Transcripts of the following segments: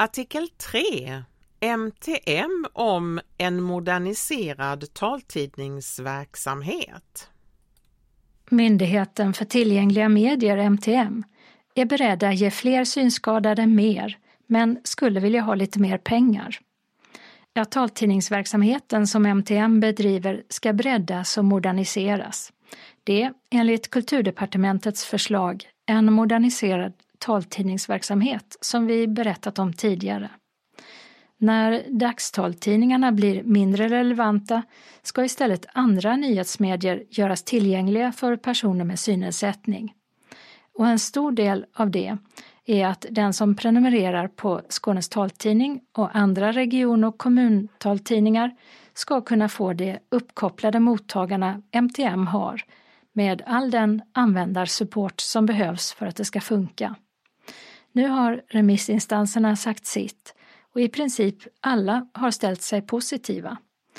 Artikel 3. MTM om en moderniserad taltidningsverksamhet. Myndigheten för tillgängliga medier, MTM, är beredda att ge fler synskadade mer, men skulle vilja ha lite mer pengar. Ja, taltidningsverksamheten som MTM bedriver ska breddas och moderniseras. Det är enligt Kulturdepartementets förslag en moderniserad taltidningsverksamhet som vi berättat om tidigare. När dagstaltidningarna blir mindre relevanta ska istället andra nyhetsmedier göras tillgängliga för personer med synnedsättning. Och en stor del av det är att den som prenumererar på Skånes taltidning och andra region- och kommuntaltidningar ska kunna få de uppkopplade mottagarna MTM har med all den användarsupport som behövs för att det ska funka. Nu har remissinstanserna sagt sitt och i princip alla har ställt sig positiva.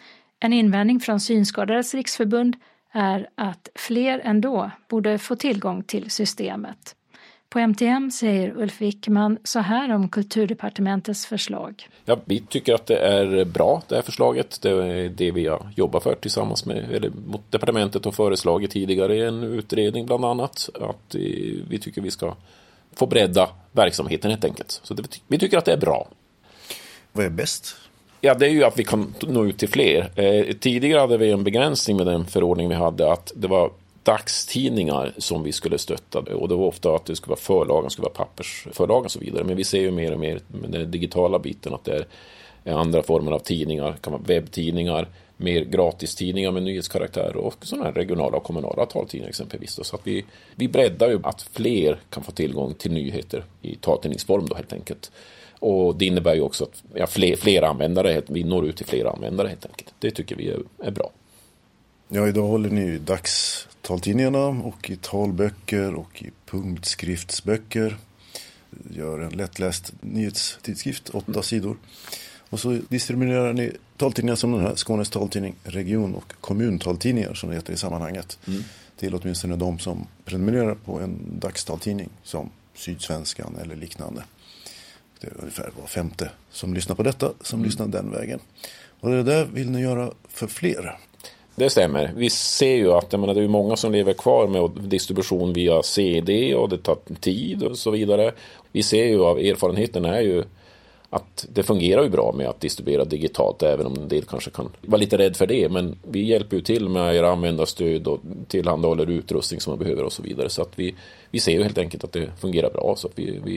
En invändning från Synskadades riksförbund är att fler ändå borde få tillgång till systemet. På MTM säger Ulf Wickman så här om Kulturdepartementets förslag. Ja, vi tycker att det är bra, det här förslaget. Det är det vi har jobbat för tillsammans mot departementet och föreslagit tidigare i en utredning bland annat. Att vi tycker vi ska få bredda verksamheten helt enkelt. Så vi tycker att det är bra. Vad är bäst? Ja, det är ju att vi kan nå ut till fler. Tidigare hade vi en begränsning med den förordning vi hade att det var dagstidningar som vi skulle stötta. Och det var ofta att det skulle vara förlagen, skulle vara pappersförlagen och så vidare. Men vi ser ju mer och mer med den digitala biten att det är andra former av tidningar. Det kan vara webbtidningar, mer gratistidningar med nyhetskaraktär och sådana här regionala och kommunala taltidningar exempelvis. Så att vi breddar ju att fler kan få tillgång till nyheter i taltidningsform då helt enkelt. Och det innebär ju också att fler användare, vi når ut till fler användare helt enkelt. Det tycker vi är bra. Ja, idag håller ni i dagstaltidningarna och i talböcker och i punktskriftsböcker. Gör en lättläst nyhetstidskrift, 8 sidor. Och så distribuerar ni taltidningar som den här, Skånes taltidning, region- och kommuntaltidningar som det heter i sammanhanget. Till åtminstone de som prenumererar på en dagstaltidning som Sydsvenskan eller liknande. Det är ungefär var femte som lyssnar på detta, som lyssnar den vägen. Och det där vill ni göra för fler. Det stämmer. Vi ser ju att det är många som lever kvar med distribution via CD och det tar tid och så vidare. Vi ser ju av erfarenheten är ju att det fungerar ju bra med att distribuera digitalt, även om en del kanske kan vara lite rädd för det. Men vi hjälper ju till med era användarstöd och tillhandahåller utrustning som man behöver och så vidare. Så att vi ser ju helt enkelt att det fungerar bra, så att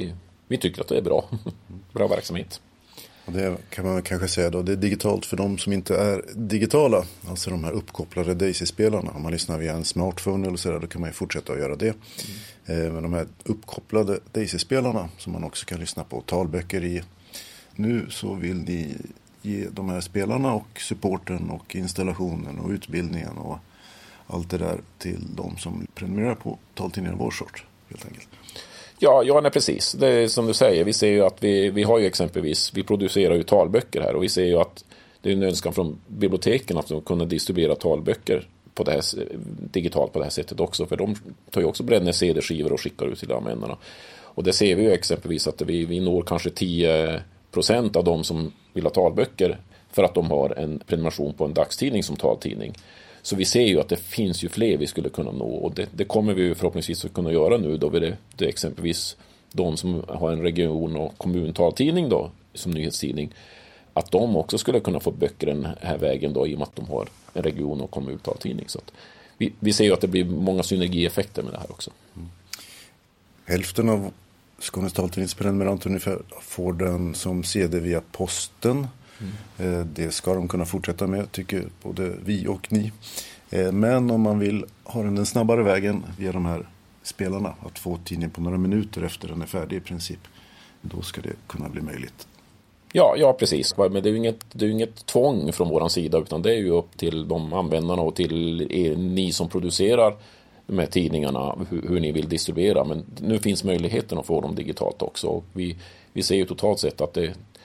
vi tycker att det är bra. Bra verksamhet. Och det kan man kanske säga då, det är digitalt för de som inte är digitala. Alltså de här uppkopplade Daisy-spelarna. Om man lyssnar via en smartphone eller så där, då kan man ju fortsätta att göra det. Men de här uppkopplade Daisy-spelarna som man också kan lyssna på talböcker i. Nu så vill ni ge de här spelarna och supporten och installationen och utbildningen och allt det där till de som prenumererar på taltidningen vår sort helt enkelt. Ja, nej, precis. Det är som du säger, vi ser ju att vi har ju exempelvis, vi producerar ju talböcker här och vi ser ju att det är en önskan från biblioteken att de kunna distribuera talböcker på det här, digitalt på det här sättet också, för de tar ju också bränner CD-skivor och skickar ut till användarna. Och det ser vi ju exempelvis att vi når kanske 10% av de som vill ha talböcker för att de har en prenumeration på en dagstidning som taltidning. Så vi ser ju att det finns ju fler vi skulle kunna nå, och det kommer vi ju förhoppningsvis att kunna göra nu då det är exempelvis de som har en region- och kommuntaltidning då som nyhetstidning, att de också skulle kunna få böcker den här vägen då i och med att de har en region- och kommuntaltidning. Så att vi ser ju att det blir många synergieffekter med det här också. Hälften av Skånes taltidningsprenumeranter ungefär får den som CD via posten. Det ska de kunna fortsätta med, tycker både vi och ni. Men om man vill ha den snabbare vägen via de här spelarna, att få tidningen på några minuter efter den är färdig i princip, då ska det kunna bli möjligt. Ja, precis. Men det är ju inget tvång från våran sida, utan det är ju upp till de användarna och till ni som producerar de här tidningarna hur ni vill distribuera. Men nu finns möjligheten att få dem digitalt också. Och vi ser ju totalt sett att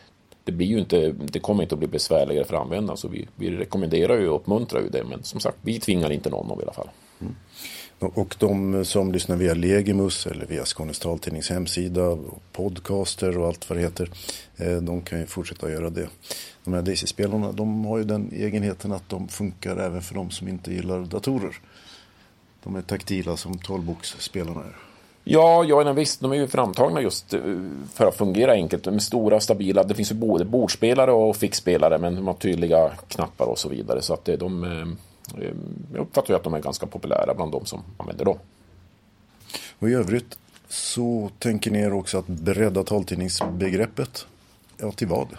det kommer inte att bli besvärligare för användaren, så vi rekommenderar ju och uppmuntrar ju det, men som sagt, vi tvingar inte någon av i alla fall. Och de som lyssnar via Legimus eller via Skånes taltidnings hemsida och podcaster och allt vad det heter, de kan ju fortsätta att göra det. De här Daisy-spelarna, de har ju den egenheten att de funkar även för de som inte gillar datorer. De är taktila som talboksspelarna är. Ja, visst, de är ju framtagna just för att fungera enkelt. De är stora, stabila. Det finns ju både bordspelare och fickspelare, men de har tydliga knappar och så vidare. Så att jag uppfattar ju att de är ganska populära bland de som använder dem. Och i övrigt så tänker ni er också att bredda taltidningsbegreppet? Ja, till vad?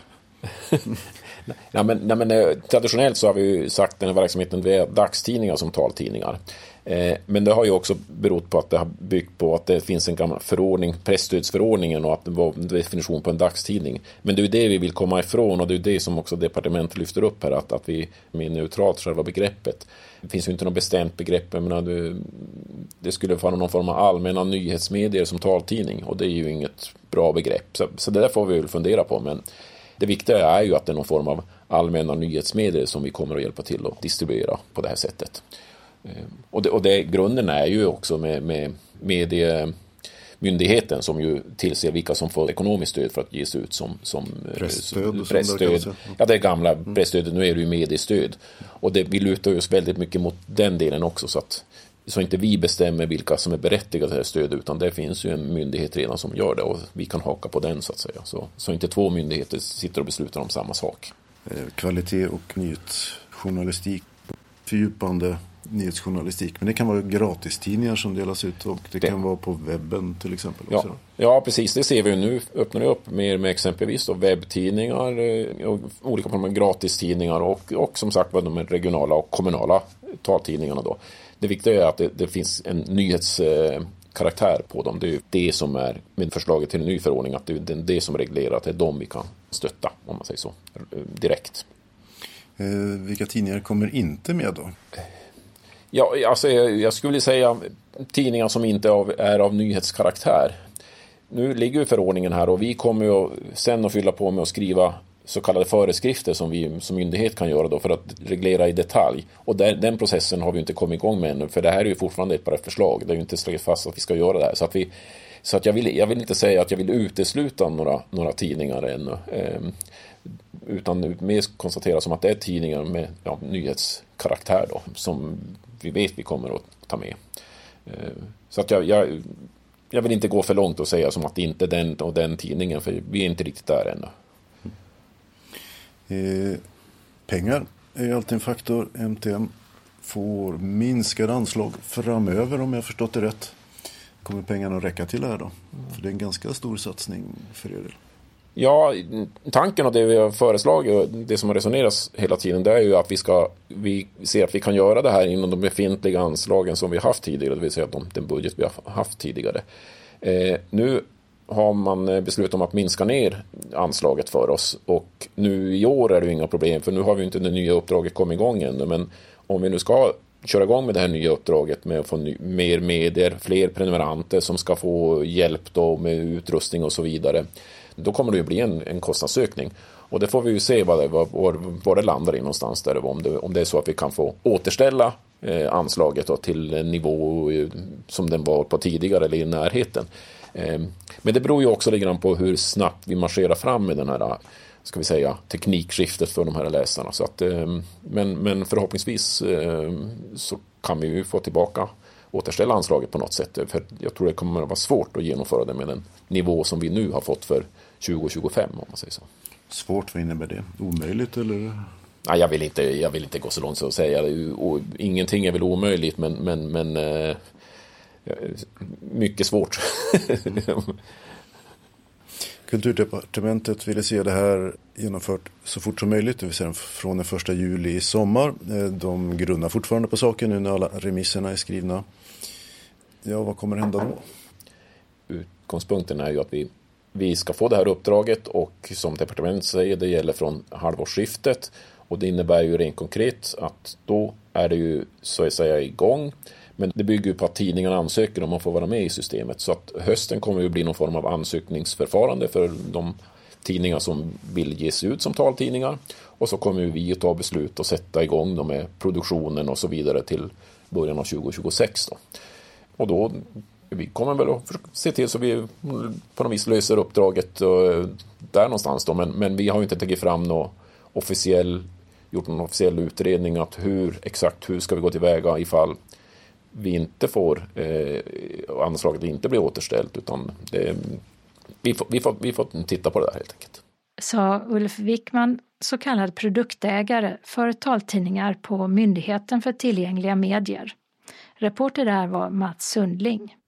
Nej, men traditionellt så har vi ju sagt den här verksamheten via dagstidningar som taltidningar. Men det har ju också berott på att det har byggt på att det finns en gammal förordning, presstödsförordningen, och att det var en definition på en dagstidning. Men det är ju det vi vill komma ifrån, och det är det som också departementet lyfter upp här, att vi med neutralt själva begreppet. Det finns ju inte något bestämt begrepp, men det skulle vara någon form av allmänna nyhetsmedier som taltidning, och det är ju inget bra begrepp. Så det där får vi väl fundera på, men det viktiga är ju att det är någon form av allmänna nyhetsmedier som vi kommer att hjälpa till att distribuera på det här sättet. Och det grunden är ju också med mediemyndigheten som ju tillser vilka som får ekonomiskt stöd för att ges ut som pressstöd. Ja, det är gamla pressstödet, nu är det ju mediestöd. Och vi lutar oss väldigt mycket mot den delen också, så inte vi bestämmer vilka som är berättigade till det här stödet, utan det finns ju en myndighet redan som gör det, och vi kan haka på den så att säga. Så inte två myndigheter sitter och beslutar om samma sak. Kvalitet och nyhetsjournalistik, fördjupande nyhetsjournalistik, men det kan vara gratistidningar som delas ut, och det kan vara på webben till exempel också. Ja, precis, det ser vi ju nu. Öppnar det upp mer med exempelvis då webbtidningar och olika former av gratistidningar och som sagt vad de är regionala och kommunala taltidningarna då. Det viktiga är att det finns en nyhetskaraktär på dem. Det är ju det som är med förslaget till en ny förordning, att det är det som reglerar att det är de vi kan stötta, om man säger så, direkt. Vilka tidningar kommer inte med då? Ja, alltså jag skulle säga tidningar som inte är av nyhetskaraktär. Nu ligger ju förordningen här, och vi kommer ju sen att fylla på med att skriva så kallade föreskrifter som vi som myndighet kan göra då för att reglera i detalj. Och den processen har vi inte kommit igång med ännu, för det här är ju fortfarande bara ett förslag. Det är ju inte slagit fast att vi ska göra det här. Så att jag vill inte säga att jag vill utesluta några tidningar ännu. Utan mer konstatera som att det är tidningar med nyhetskaraktär då, som vi vet vi kommer att ta med. Så att jag vill inte gå för långt och säga som att det inte är den och den tidningen, för vi är inte riktigt där ännu. Pengar är alltid en faktor. MTM får minskade anslag framöver, om jag förstått det rätt. Kommer pengarna att räcka till det här då? För det är en ganska stor satsning för er del. Ja, tanken och det vi har föreslagit och det som har resonerats hela tiden, det är ju att vi ser att vi kan göra det här inom de befintliga anslagen som vi har haft tidigare, det vill säga den budget vi har haft tidigare. Nu har man beslutat om att minska ner anslaget för oss, och nu i år är det ju inga problem, för nu har vi inte det nya uppdraget kommit igång ännu, men om vi nu ska köra igång med det här nya uppdraget med att få mer medier, fler prenumeranter som ska få hjälp då med utrustning och så vidare, då kommer det ju bli en kostnadsökning. Och det får vi ju se var det landar i någonstans där, om det är så att vi kan få återställa anslaget då till en nivå som den var på tidigare eller i närheten. Men det beror ju också lite grann på hur snabbt vi marscherar fram med den här, ska vi säga, teknikskiftet för de här läsarna. Så att, men förhoppningsvis så kan vi ju få återställa anslaget på något sätt. För jag tror det kommer att vara svårt att genomföra det med den nivå som vi nu har fått för 2025, om man säger så. Svårt, vad innebär det? Omöjligt eller? Nej, jag vill inte gå så långt så att säga. Ingenting är väl omöjligt, men mycket svårt. Kulturdepartementet ville se det här genomfört så fort som möjligt, det vill säga från den 1 juli i sommar. De grunnar fortfarande på saken nu när alla remisserna är skrivna. Ja, vad kommer hända då? Utgångspunkten är ju att vi ska få det här uppdraget, och som departementet säger, det gäller från halvårsskiftet, och det innebär ju rent konkret att då är det ju så att säga igång. Men det bygger ju på att tidningarna ansöker om att få vara med i systemet. Så att hösten kommer ju bli någon form av ansökningsförfarande för de tidningar som vill ges ut som taltidningar. Och så kommer vi att ta beslut och sätta igång med produktionen och så vidare till början av 2026 då. Och då vi kommer väl att se till så vi på något vis löser uppdraget där någonstans då. Men vi har ju inte tagit fram gjort någon officiell utredning att hur ska vi gå tillväga ifall vi inte får anslaget inte blir återställt, utan vi får titta på det där helt enkelt. Sa Ulf Wickman, så kallad produktägare för taltidningar på Myndigheten för tillgängliga medier. Reporter där var Mats Sundling.